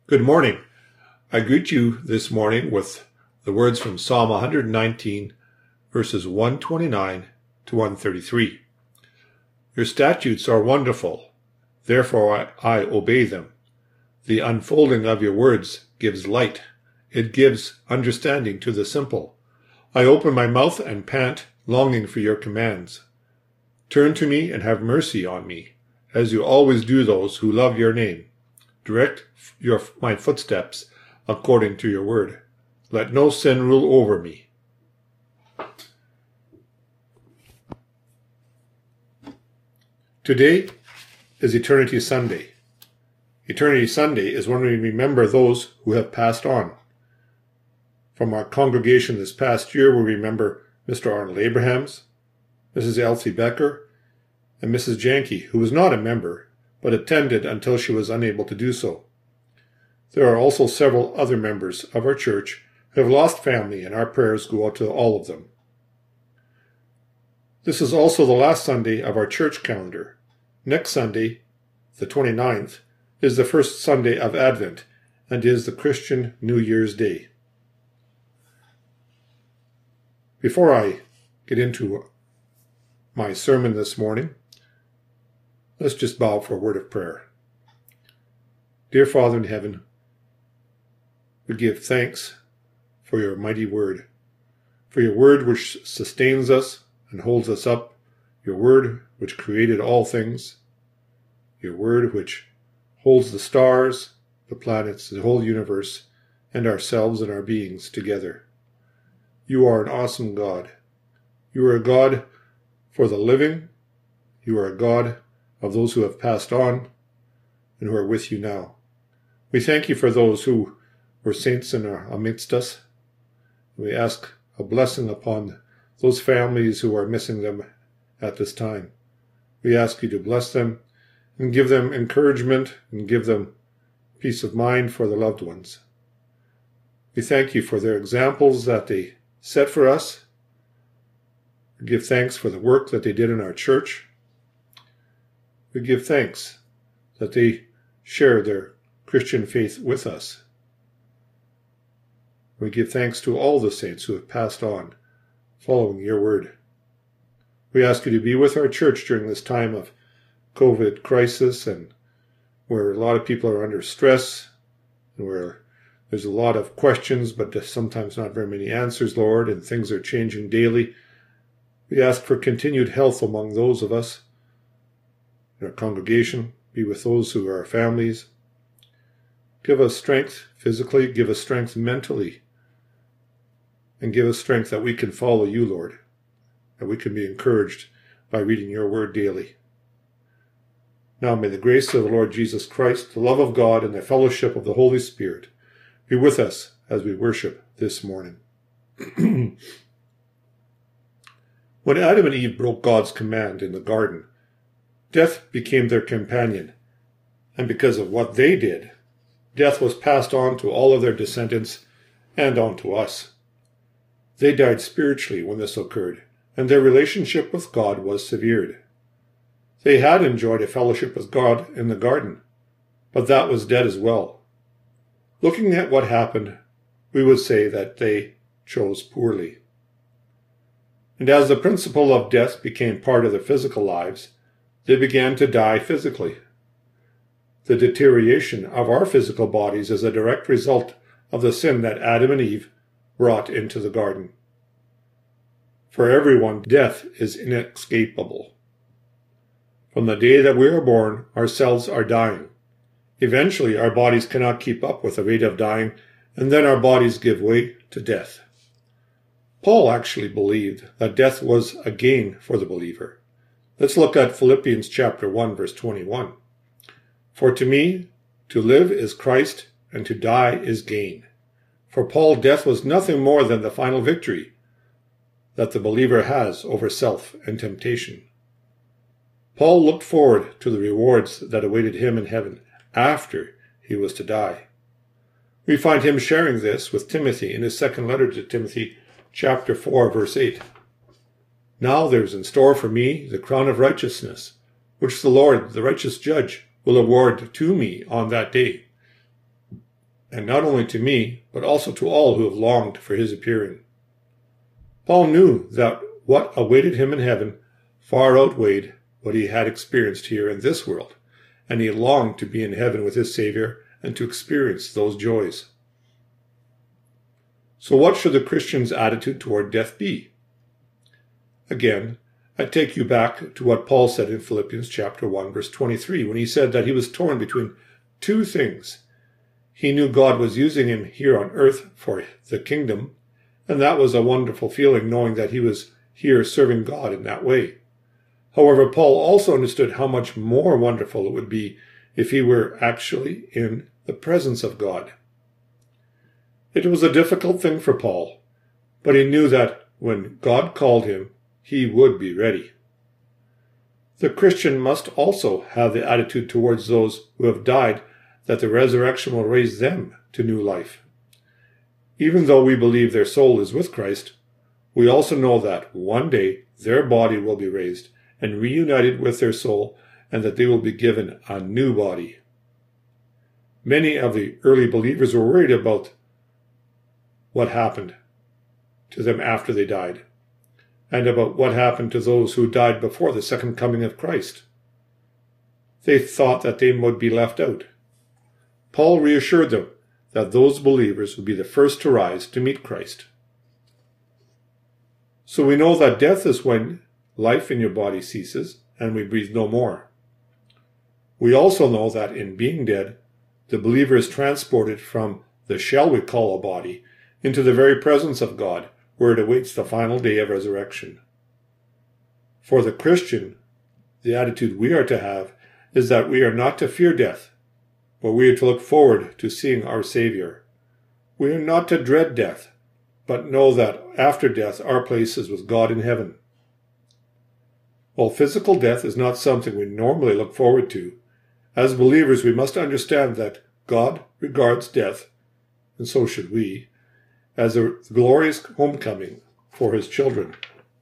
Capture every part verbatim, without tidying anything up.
Good morning. I greet you this morning with the words from Psalm one hundred nineteen, verses one twenty-nine to one thirty-three. Your statutes are wonderful, therefore I, I obey them. The unfolding of your words gives light. It gives understanding to the simple. I open my mouth and pant, longing for your commands. Turn to me and have mercy on me, as you always do those who love your name. Direct your, my footsteps according to your word. Let no sin rule over me. Today is Eternity Sunday. Eternity Sunday is when we remember those who have passed on. From our congregation this past year, we remember Mister Arnold Abrahams, Missus Elsie Becker, and Missus Janke, who was not a member, but attended until she was unable to do so. There are also several other members of our church who have lost family, and our prayers go out to all of them. This is also the last Sunday of our church calendar. Next Sunday, the twenty-ninth, is the first Sunday of Advent and is the Christian New Year's Day. Before I get into my sermon this morning, let's just bow for a word of prayer. Dear Father in heaven, we give thanks for your mighty word, for your word which sustains us and holds us up, your word which created all things, your word which holds the stars, the planets, the whole universe, and ourselves and our beings together. You are an awesome God. You are a God for the living. You are a God of those who have passed on and who are with you now. We thank you for those who were saints and are amidst us. We ask a blessing upon those families who are missing them at this time. We ask you to bless them and give them encouragement and give them peace of mind for the loved ones. We thank you for their examples that they set for us. We give thanks for the work that they did in our church. We give thanks that they shared their Christian faith with us. We give thanks to all the saints who have passed on, following your word. We ask you to be with our church during this time of COVID crisis, and where a lot of people are under stress, and where there's a lot of questions, but sometimes not very many answers, Lord, and things are changing daily. We ask for continued health among those of us in our congregation. Be with those who are our families. Give us strength physically, give us strength mentally, and give us strength that we can follow you, Lord, that we can be encouraged by reading your word daily. Now may the grace of the Lord Jesus Christ, the love of God, and the fellowship of the Holy Spirit be with us as we worship this morning. When Adam and Eve broke God's command in the garden, death became their companion, and because of what they did, death was passed on to all of their descendants and on to us. They died spiritually when this occurred, and their relationship with God was severed. They had enjoyed a fellowship with God in the garden, but that was dead as well. Looking at what happened, we would say that they chose poorly. And as the principle of death became part of their physical lives, they began to die physically. The deterioration of our physical bodies is a direct result of the sin that Adam and Eve brought into the garden. For everyone, death is inescapable. From the day that we are born, our cells are dying. Eventually, our bodies cannot keep up with the rate of dying, and then our bodies give way to death. Paul actually believed that death was a gain for the believer. Let's look at Philippians chapter one, verse twenty-one. For to me, to live is Christ, and to die is gain. For Paul, death was nothing more than the final victory that the believer has over self and temptation. Paul looked forward to the rewards that awaited him in heaven after he was to die. We find him sharing this with Timothy in his second letter to Timothy, chapter four, verse eight. Now there is in store for me the crown of righteousness, which the Lord, the righteous judge, will award to me on that day. and not only to me, but also to all who have longed for his appearing. Paul knew that what awaited him in heaven far outweighed what he had experienced here in this world, and he longed to be in heaven with his Savior and to experience those joys. So what should the Christian's attitude toward death be? Again, I take you back to what Paul said in Philippians chapter one, verse twenty-three, when he said that he was torn between two things. He knew God was using him here on earth for the kingdom, and that was a wonderful feeling, knowing that he was here serving God in that way. However, Paul also understood how much more wonderful it would be if he were actually in the presence of God. It was a difficult thing for Paul, but he knew that when God called him, he would be ready. The Christian must also have the attitude towards those who have died that the resurrection will raise them to new life. Even though we believe their soul is with Christ, we also know that one day their body will be raised and reunited with their soul, and that they will be given a new body. Many of the early believers were worried about what happened to them after they died, and about what happened to those who died before the second coming of Christ. They thought that they would be left out. Paul reassured them that those believers would be the first to rise to meet Christ. So we know that death is when life in your body ceases and we breathe no more. We also know that in being dead, the believer is transported from the shell we call a body into the very presence of God, where it awaits the final day of resurrection. For the Christian, the attitude we are to have is that we are not to fear death, but we are to look forward to seeing our Savior. We are not to dread death, but know that after death our place is with God in heaven. While physical death is not something we normally look forward to, as believers we must understand that God regards death, and so should we, as a glorious homecoming for his children.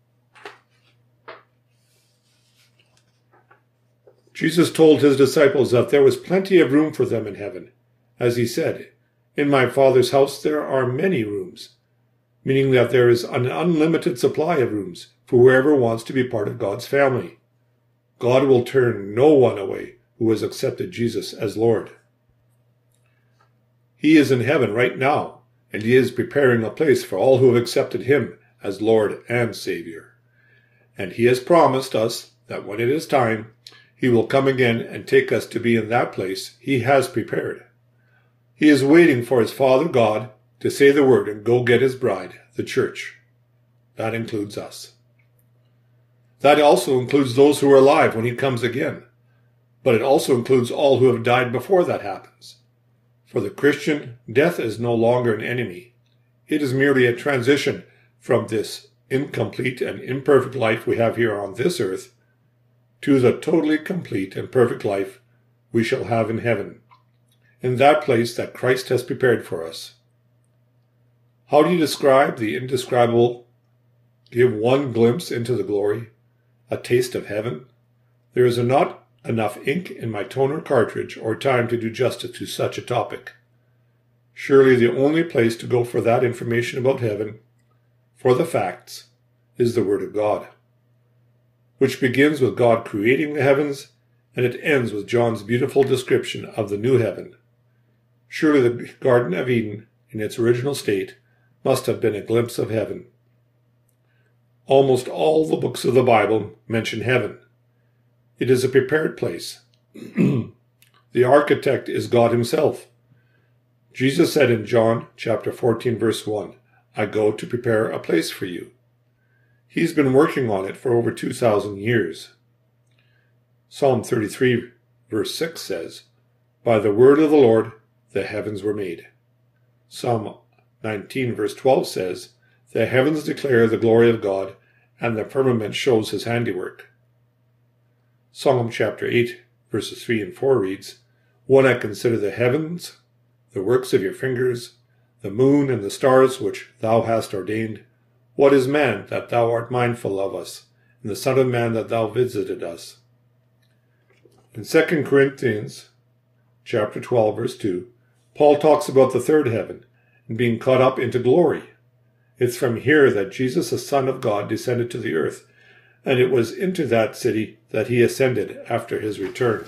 Jesus told his disciples that there was plenty of room for them in heaven, as he said, "In my Father's house there are many rooms," meaning that there is an unlimited supply of rooms for whoever wants to be part of God's family. God will turn no one away who has accepted Jesus as Lord. He is in heaven right now, and he is preparing a place for all who have accepted him as Lord and Savior. And he has promised us that when it is time, he will come again and take us to be in that place he has prepared. He is waiting for his Father God to say the word and go get his bride, the church. That includes us. That also includes those who are alive when he comes again. But it also includes all who have died before that happens. For the Christian, death is no longer an enemy. It is merely a transition from this incomplete and imperfect life we have here on this earth to the totally complete and perfect life we shall have in heaven, in that place that Christ has prepared for us. How do you describe the indescribable? Give one glimpse into the glory, a taste of heaven? There is not enough ink in my toner cartridge or time to do justice to such a topic. Surely the only place to go for that information about heaven, for the facts, is the Word of God, which begins with God creating the heavens, and it ends with John's beautiful description of the new heaven. Surely the Garden of Eden, in its original state, must have been a glimpse of heaven. Almost all the books of the Bible mention heaven. It is a prepared place. The architect is God himself. Jesus said in John chapter fourteen, verse one, "I go to prepare a place for you." He's been working on it for over two thousand years. Psalm thirty-three, verse six says, "By the word of the Lord the heavens were made." Psalm nineteen, verse twelve says, "The heavens declare the glory of God, and the firmament shows his handiwork." Psalm chapter eight, verses three and four reads, "When I consider the heavens, the works of your fingers, the moon and the stars which thou hast ordained, what is man that thou art mindful of us, and the Son of Man that thou visited us?" In Second Corinthians chapter twelve, verse two, Paul talks about the third heaven and being caught up into glory. It's from here that Jesus, the Son of God, descended to the earth, and it was into that city that he ascended after his return.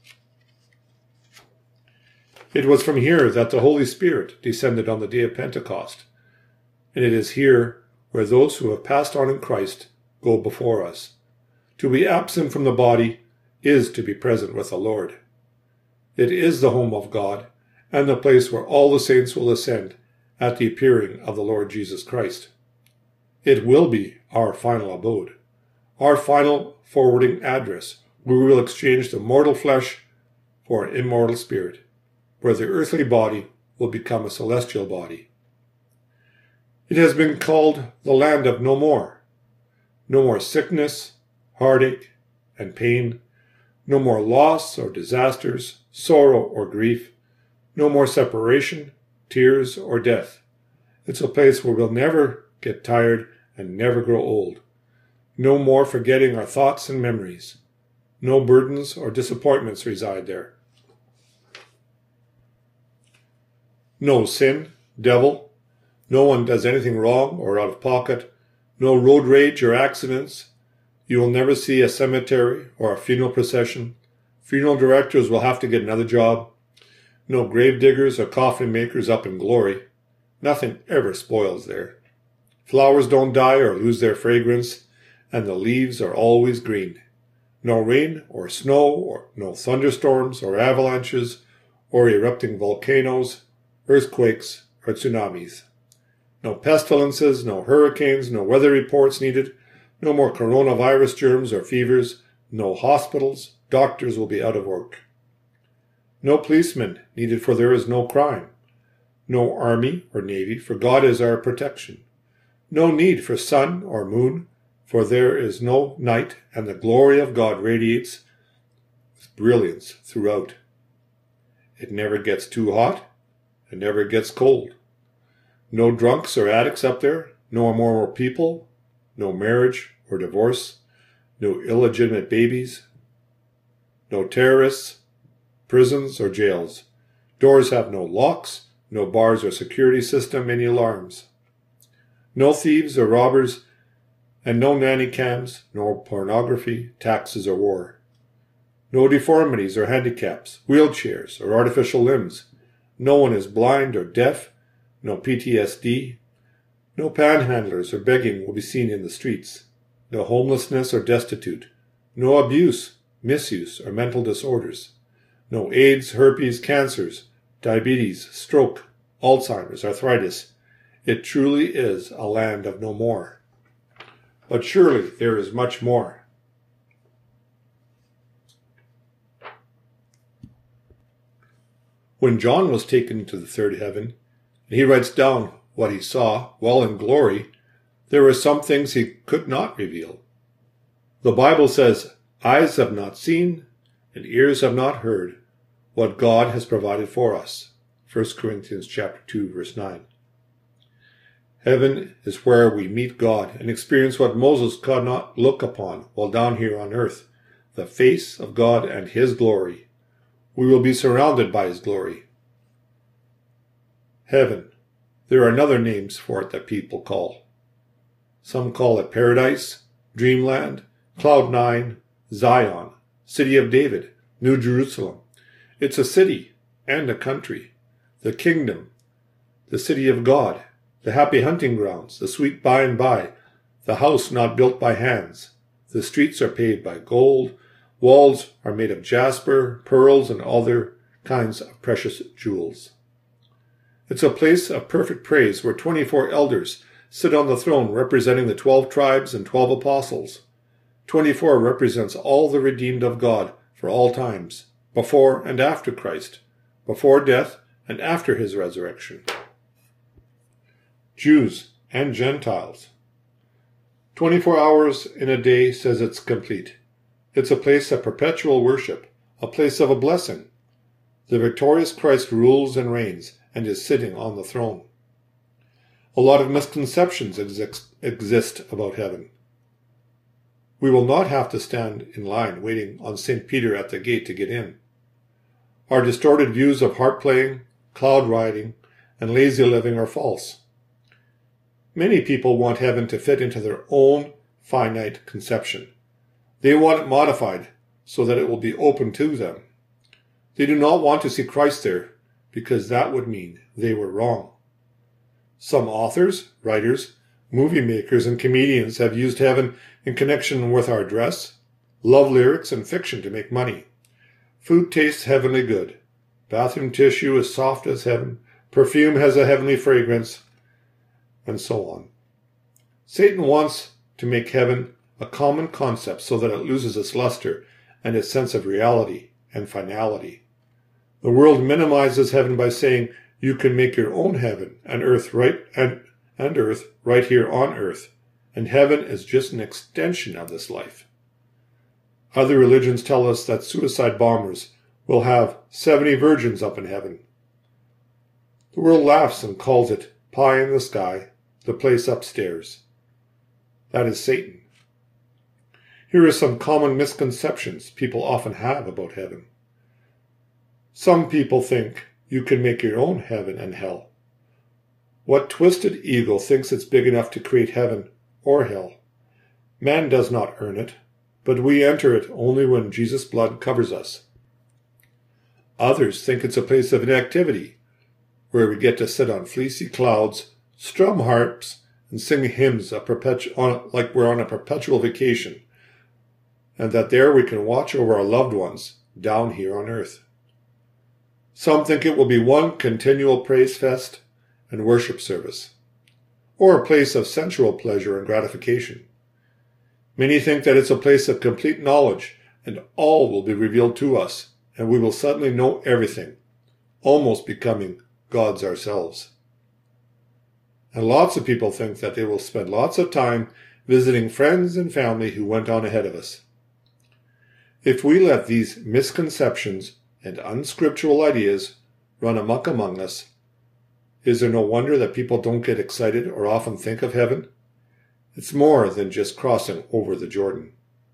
It was from here that the Holy Spirit descended on the day of Pentecost, and it is here where those who have passed on in Christ go before us. To be absent from the body is to be present with the Lord. It is the home of God and the place where all the saints will ascend at the appearing of the Lord Jesus Christ. It will be our final abode, our final forwarding address, where we will exchange the mortal flesh for an immortal spirit, where the earthly body will become a celestial body. It has been called the land of no more. No more sickness, heartache, and pain. No more loss or disasters, sorrow or grief. No more separation, tears, or death. It's a place where we'll never get tired and never grow old. No more forgetting our thoughts and memories. No burdens or disappointments reside there. No sin, devil. No one does anything wrong or out of pocket. No road rage or accidents. You will never see a cemetery or a funeral procession. Funeral directors will have to get another job. No grave diggers or coffin makers up in glory. Nothing ever spoils there. Flowers don't die or lose their fragrance, and the leaves are always green. No rain or snow, or no thunderstorms or avalanches, or erupting volcanoes, earthquakes, or tsunamis. No pestilences, no hurricanes, no weather reports needed, no more coronavirus germs or fevers, no hospitals, doctors will be out of work. No policemen needed, for there is no crime. No army or navy, for God is our protection. No need for sun or moon, for there is no night, and the glory of God radiates with brilliance throughout. It never gets too hot, and never gets cold. No drunks or addicts up there, no immoral people, no marriage or divorce, no illegitimate babies, no terrorists, prisons or jails. Doors have no locks, no bars or security system, any alarms. No thieves or robbers, and no nanny cams, no pornography, taxes or war. No deformities or handicaps, wheelchairs or artificial limbs. No one is blind or deaf, no P T S D. No panhandlers or begging will be seen in the streets. No homelessness or destitute. No abuse, misuse, or mental disorders. No AIDS, herpes, cancers, diabetes, stroke, Alzheimer's, arthritis. It truly is a land of no more. But surely there is much more. When John was taken into the third heaven, and he writes down what he saw while in glory, there were some things he could not reveal. The Bible says, eyes have not seen, and ears have not heard, what God has provided for us. First Corinthians chapter two, verse nine. Heaven is where we meet God and experience what Moses could not look upon while down here on earth, the face of God and his glory. We will be surrounded by his glory. Heaven. There are other names for it that people call. Some call it paradise, dreamland, cloud nine, Zion, city of David, New Jerusalem. It's a city and a country, the kingdom, the city of God, the happy hunting grounds, the sweet by and by, the house not built by hands. The streets are paved by gold, walls are made of jasper, pearls, and other kinds of precious jewels. It's a place of perfect praise where twenty-four elders sit on the throne representing the twelve tribes and twelve apostles. Twenty-four represents all the redeemed of God for all times, before and after Christ, before death and after his resurrection. Jews and Gentiles. Twenty-four hours in a day says it's complete. It's a place of perpetual worship, a place of a blessing. The victorious Christ rules and reigns and is sitting on the throne. A lot of misconceptions exist, exist about heaven. We will not have to stand in line waiting on Saint Peter at the gate to get in. Our distorted views of harp playing, cloud riding, and lazy living are false. Many people want heaven to fit into their own finite conception. They want it modified so that it will be open to them. They do not want to see Christ there because that would mean they were wrong. Some authors, writers, movie makers, and comedians have used heaven in connection with our dress, love lyrics, and fiction to make money. Food tastes heavenly good. Bathroom tissue is soft as heaven. Perfume has a heavenly fragrance, and so on. Satan wants to make heaven a common concept so that it loses its luster and its sense of reality and finality. The world minimizes heaven by saying you can make your own heaven and earth right and, and earth right here on earth, and heaven is just an extension of this life. Other religions tell us that suicide bombers will have seventy virgins up in heaven. The world laughs and calls it pie in the sky, the place upstairs. That is Satan. Here are some common misconceptions people often have about heaven. Some people think you can make your own heaven and hell. What twisted ego thinks it's big enough to create heaven or hell? Man does not earn it, but we enter it only when Jesus' blood covers us. Others think it's a place of inactivity, where we get to sit on fleecy clouds, strum harps, and sing hymns a perpetu- on, like we're on a perpetual vacation, and that there we can watch over our loved ones down here on earth. Some think it will be one continual praise fest and worship service, or a place of sensual pleasure and gratification. Many think that it's a place of complete knowledge, and all will be revealed to us, and we will suddenly know everything, almost becoming gods ourselves. And lots of people think that they will spend lots of time visiting friends and family who went on ahead of us. If we let these misconceptions and unscriptural ideas run amok among us, is there no wonder that people don't get excited or often think of heaven? It's more than just crossing over the Jordan.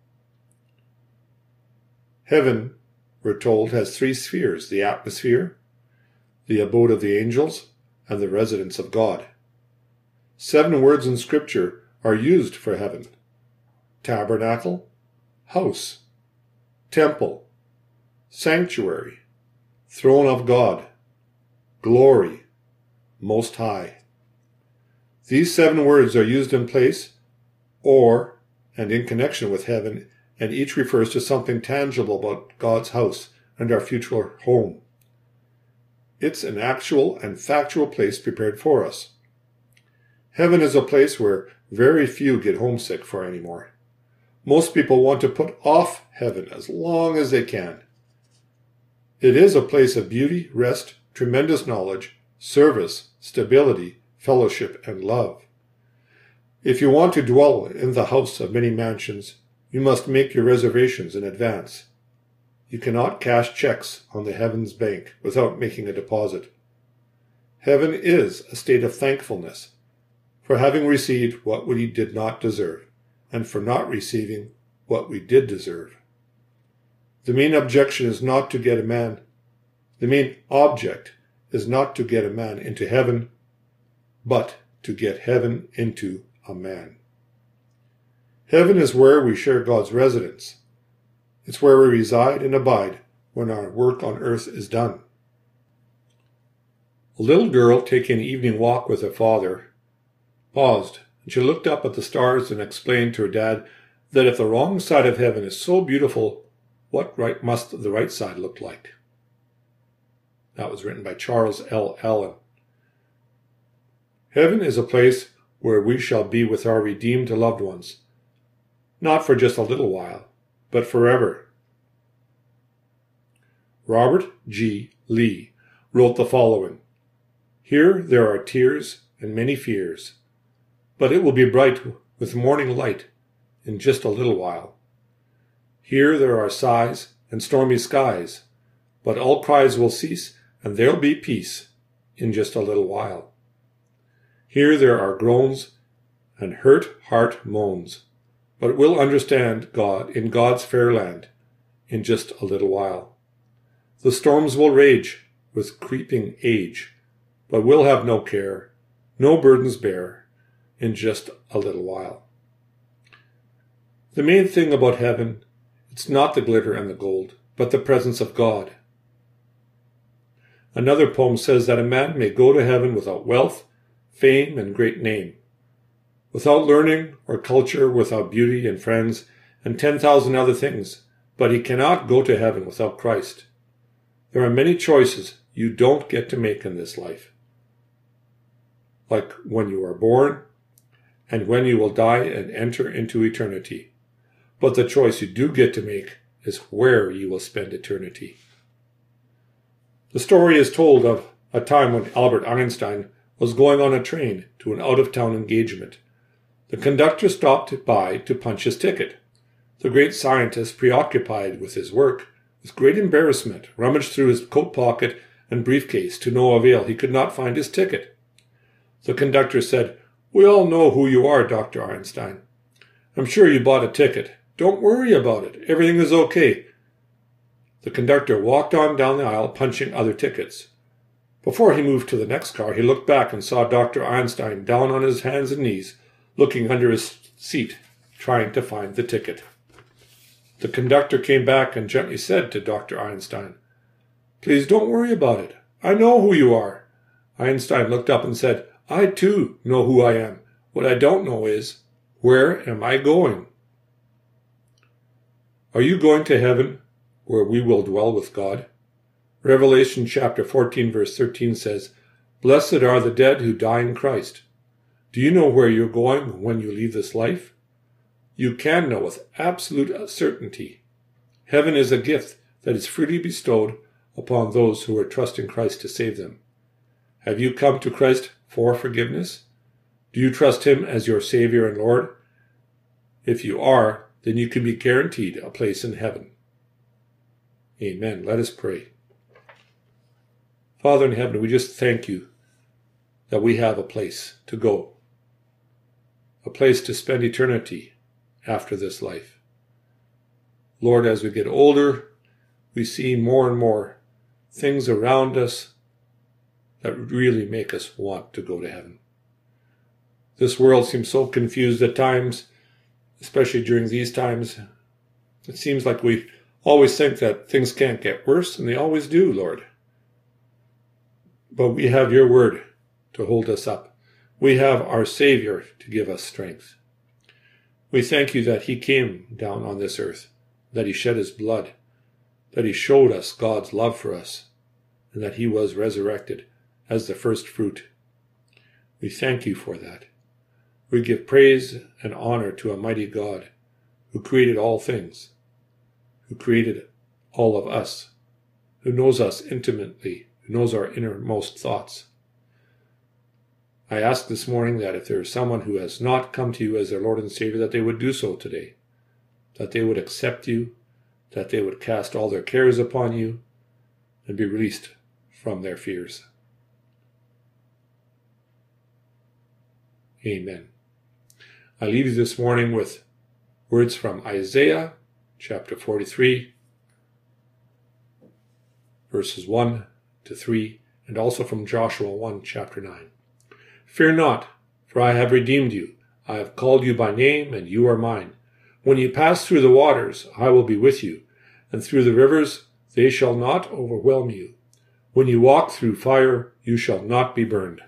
Heaven, we're told, has three spheres: the atmosphere, the abode of the angels, and the residence of God. Seven words in Scripture are used for heaven: tabernacle, house, temple, sanctuary, throne of God, glory, most high. These seven words are used in place or and in connection with heaven, and each refers to something tangible about God's house and our future home. It's an actual and factual place prepared for us. Heaven is a place where very few get homesick for anymore. Most people want to put off heaven as long as they can. It is a place of beauty, rest, tremendous knowledge, service, stability, fellowship, and love. If you want to dwell in the house of many mansions, you must make your reservations in advance. You cannot cash checks on the heavens bank without making a deposit. Heaven is a state of thankfulness for having received what we did not deserve, and for not receiving what we did deserve. The main objection is not to get a man. The main object is not to get a man into heaven, but to get heaven into a man. Heaven is where we share God's residence. It's where we reside and abide when our work on earth is done. A little girl taking an evening walk with her father paused, and she looked up at the stars and explained to her dad that if the wrong side of heaven is so beautiful, what right must the right side look like? That was written by Charles L. Allen. Heaven is a place where we shall be with our redeemed loved ones, not for just a little while, but forever. Robert G. Lee wrote the following: Here there are tears and many fears, but it will be bright with morning light in just a little while. Here there are sighs and stormy skies, but all cries will cease, and there'll be peace in just a little while. Here there are groans and hurt heart moans, but we'll understand God in God's fair land in just a little while. The storms will rage, with creeping age, but we'll have no care, no burdens bear, in just a little while. The main thing about heaven, it's not the glitter and the gold, but the presence of God. Another poem says that a man may go to heaven without wealth, fame, and great name, without learning or culture, without beauty and friends, and ten thousand other things, but he cannot go to heaven without Christ. There are many choices you don't get to make in this life, like when you are born and when you will die and enter into eternity. But the choice you do get to make is where you will spend eternity. The story is told of a time when Albert Einstein was going on a train to an out-of-town engagement. The conductor stopped by to punch his ticket. The great scientist, preoccupied with his work, with great embarrassment, rummaged through his coat pocket and briefcase to no avail. He could not find his ticket. The conductor said, "We all know who you are, Doctor Einstein. I'm sure you bought a ticket. Don't worry about it. Everything is okay." The conductor walked on down the aisle, punching other tickets. Before he moved to the next car, he looked back and saw Doctor Einstein down on his hands and knees, looking under his seat, trying to find the ticket. The conductor came back and gently said to Doctor Einstein, "Please don't worry about it. I know who you are." Einstein looked up and said, "I too know who I am. What I don't know is, where am I going?" Are you going to heaven, where we will dwell with God? Revelation chapter fourteen verse thirteen says, "Blessed are the dead who die in Christ." Do you know where you're going when you leave this life? You can know with absolute certainty. Heaven is a gift that is freely bestowed upon those who are trusting Christ to save them. Have you come to Christ for forgiveness? Do you trust Him as your Savior and Lord? If you are, then you can be guaranteed a place in heaven. Amen. Let us pray. Father in heaven, we just thank you that we have a place to go, a place to spend eternity after this life. Lord, as we get older, we see more and more things around us that really make us want to go to heaven. This world seems so confused at times, especially during these times. It seems like we always think that things can't get worse, and they always do, Lord. But we have your word to hold us up. We have our Savior to give us strength. We thank you that He came down on this earth, that He shed His blood, that He showed us God's love for us, and that He was resurrected as the first fruit. We thank you for that. We give praise and honor to a mighty God who created all things, who created all of us, who knows us intimately, who knows our innermost thoughts. I ask this morning that if there is someone who has not come to you as their Lord and Savior, that they would do so today, that they would accept you, that they would cast all their cares upon you, and be released from their fears. Amen. I leave you this morning with words from Isaiah chapter forty-three, verses one to three, and also from Joshua one, chapter nine. Fear not, for I have redeemed you. I have called you by name, and you are mine. When you pass through the waters, I will be with you, and through the rivers, they shall not overwhelm you. When you walk through fire, you shall not be burned,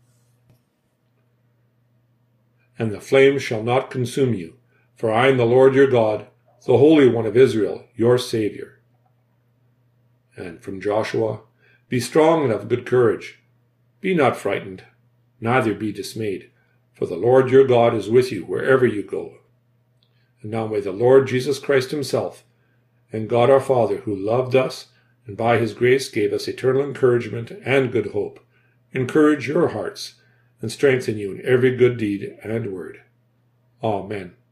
and the flame shall not consume you. For I am the Lord your God, the Holy One of Israel, your Savior. And from Joshua, be strong and of good courage. Be not frightened, neither be dismayed, for the Lord your God is with you wherever you go. And now may the Lord Jesus Christ Himself, and God our Father, who loved us, and by His grace gave us eternal encouragement and good hope, encourage your hearts, and strengthen you in every good deed and word. Amen.